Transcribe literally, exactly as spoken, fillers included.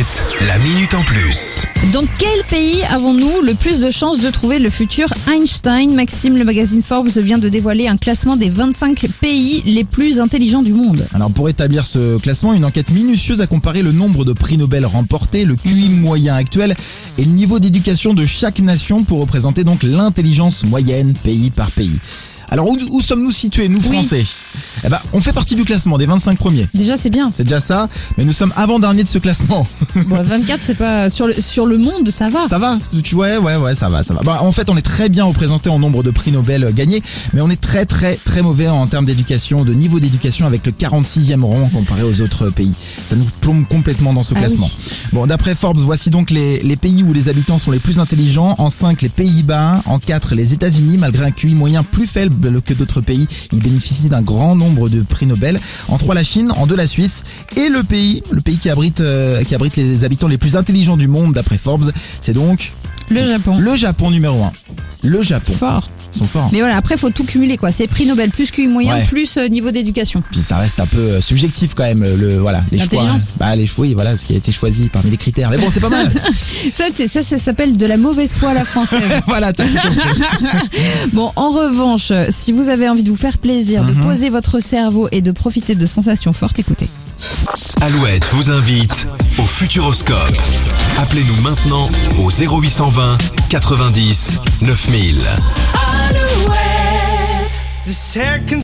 Alouette, la minute en plus. Dans quel pays avons-nous le plus de chances de trouver le futur Einstein? Maxime, le magazine Forbes vient de dévoiler un classement des vingt-cinq pays les plus intelligents du monde. Alors pour établir ce classement, une enquête minutieuse a comparé le nombre de prix Nobel remportés, le Q I moyen actuel et le niveau d'éducation de chaque nation pour représenter donc l'intelligence moyenne pays par pays. Alors où, où sommes-nous situés, nous Français? Oui. Eh ben, on fait partie du classement des vingt-cinq premiers. Déjà c'est bien. C'est déjà ça, mais nous sommes avant-dernier de ce classement. Bon, vingt-quatre c'est pas sur le sur le monde, ça va. Ça va, tu vois, ouais, ouais, ça va, ça va. Bah, en fait, on est très bien représenté en nombre de prix Nobel gagnés, mais on est très, très, très mauvais en termes d'éducation, de niveau d'éducation, avec le quarante-sixième rang comparé aux autres pays. Ça nous plombe complètement dans ce Ah classement. oui. Bon, d'après Forbes, voici donc les les pays où les habitants sont les plus intelligents. En cinq, les Pays-Bas. En quatre, les États-Unis, malgré un Q I moyen plus faible que d'autres pays. Ils bénéficient d'un grand nombre de prix Nobel. En trois, la Chine. En deux, la Suisse. Et le pays, le pays qui abrite, euh, qui abrite les habitants les plus intelligents du monde d'après Forbes, c'est donc Le Japon. le Japon numéro un. Le Japon. Fort. Ils sont forts. Mais voilà, après faut tout cumuler quoi. C'est prix Nobel plus Q I moyen Ouais. plus euh, niveau d'éducation. Puis ça reste un peu euh, subjectif quand même, le voilà, les choix. L'intelligence. Bah les choix, oui, voilà, ce qui a été choisi parmi les critères. Mais bon, c'est pas mal. Ça, t'es- ça, ça s'appelle de la mauvaise foi à la française. Voilà, t'as tout compris. Bon, en revanche, si vous avez envie de vous faire plaisir, de poser votre cerveau et de profiter de sensations fortes, écoutez. Alouette vous invite au Futuroscope. Appelez-nous maintenant au zéro huit cent vingt quatre-vingt-dix neuf mille. The second